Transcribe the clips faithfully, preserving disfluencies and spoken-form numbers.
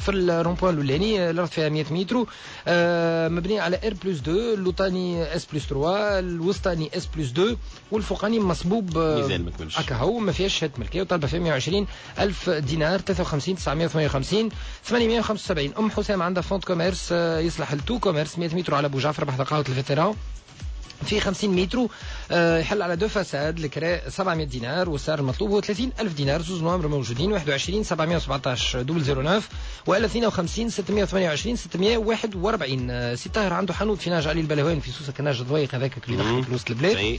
في الرومبوان الاولاني الارض فيها مية متر، آه مبنيه على ار بلس اثنين، اللوطاني اس بلس ثلاثة، الوسطاني اس بلس اثنين، والفوقاني مصبوب ميزان ما كملش هكا هو ما فيهاش شهاده ملكيه، وطالبه فيها مية وعشرين ألف دينار، ثلاثة وخمسين تسعمية وثمانية وخمسين ثمانمية وخمسة وسبعين. ام حسام عندها فونت كوميرس يصلح لتو كوميرس مية متر على ابو جعفر بحث قهوه الفيتران في خمسين متر، يحل على دو فساد، الكراء سبعمية دينار، والسعر المطلوب هو ثلاثين ألف دينار. زوج نوامبر موجودين، واحد وعشرين سبعمية وسبعطاش دوبل زيرو نوف، ولا اثنين وخمسين ستمية وثمانية وعشرين ستمية وواحد وأربعين. سي طاهر عنده حانوت في ناج علي البلوان في سوسه كناج الضويق هذاك اللي دخل في وسط البلاد.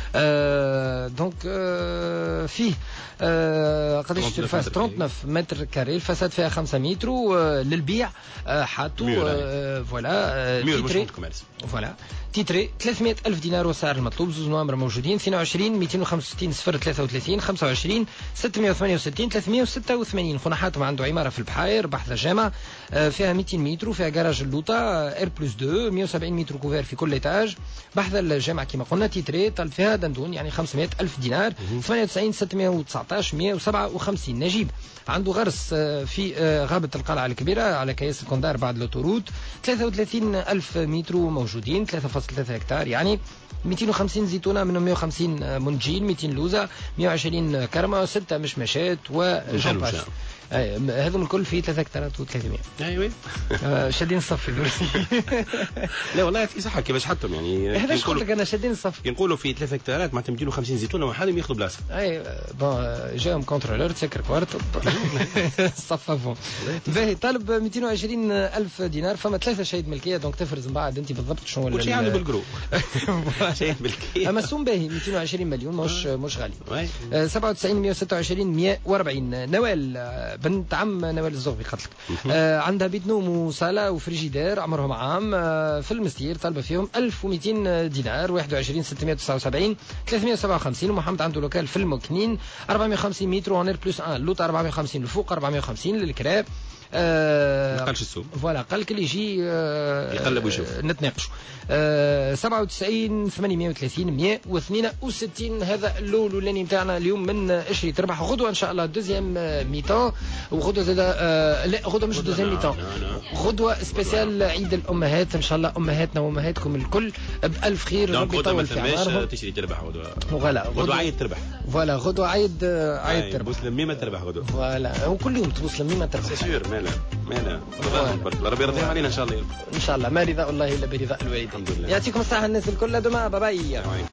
آه دونك آه فيه آه قداش الفاس ثلاثة وثلاثين متر كاري، الفساد فيها خمسة متر آه للبيع، آه حاطو آه فوالا آه تيتري فوالا تيتري ثلاثمية ألف دينار والسعر المطلوب. زوج نوامبر موجودين، اثنين وعشرين مئتين وخمسة وستين صفر ثلاثة وثلاثين خمسة وعشرين ستمية وثمانية وستين ثلاثمية وستة وثمانين. خناحاتهم عنده عماره في البحير بحث جامع، فيها مئتين متر، وفيها جراج اللوطه ار بلس اثنين، مية وسبعين متر كوفير في كل ايتاج، بحث الجامع كما قلنا. تيتري طالب فيها دندون يعني خمسمية ألف دينار، ثمانية وتسعين ستمية وتسعطاش مية وسبعة وخمسين. نجيب عنده غرس في غابه القلعه الكبيره على كياس الكوندار بعد لوتوروت، ثلاثة وثلاثين ألف متر موجودين، ثلاثة فاصلة ثلاثة هكتار يعني، مئتين وخمسين زيتونه منهم مئة وخمسين منجيل، مئتين لوزه، مئة وعشرين كرمه، ستة مشمشات وجمباش. هذم الكل في ثلاثة هكتارات وثلاثمية. ايوه شادين الصف. لا والله يعطيك صحه كيفاش حطهم يعني. هذا قلت لك انا شادين الصف. ينقولوا في ثلاثة هكتارات معناتها مئتين وخمسين زيتونه وحالهم ياخذوا بلاصه. اي بون جاهم كونترولور تسكر كوارت صففهم. باهي طالب مئتين وعشرين ألف دينار، فما ثلاثه شهيد ملكيه دونك تفرز من بعد انت بالضبط شنو كل شيء عنده بالجروب. شهيد ملكيه اما السوم باهي مئتين وعشرين مليون مش مش غالي. سبعة وتسعين مئة وستة وعشرين مئة وأربعين. نوال بنت عم نوال الزغبي قتلك، آه عندها بيت نوم وصاله وفريجيدير عمرهم عام، آه في المستير طالبه فيهم ألف ومئتين دينار، واحد وعشرين ستمية وتسعة وسبعين ثلاثمية وسبعة وخمسين. ومحمد عنده لوكال في المكنين أربعمية وخمسين متر ونير بلس واحد، اللوط أربعمية وخمسين، الفوق أربعمية وخمسين للكراء. آه ما قالش السوق فوالا قال كل يجي آه يقلب ويشوف نتناقشوا. آه سبعة وتسعين ثمانمية وثلاثين مئة واثنين وستين. هذا اللو الاولاني نتاعنا اليوم من اشري تربح. غدوه ان شاء الله دوزيام ميتان، وغدوه زاد آه لا غدوه مش دوزيام ميتان، غدوه سبيسيال عيد الامهات ان شاء الله، امهاتنا وامهاتكم الكل بالف خير، ربي يطول في عمرهم. تشري تربح غدوه فوالا غدوه عيد تربح فوالا غدوه عيد عيد تربح بوسلم ميمه تربح غدوه فوالا، هو كل يوم تبوسلم ميمه تربح سيور. مالا مالا ربي يرضيها علينا ان شاء الله. ان شاء الله ما رضا الله الا برضا الوالدين. يعطيكم الصحه الناس الكل. دما باي باي.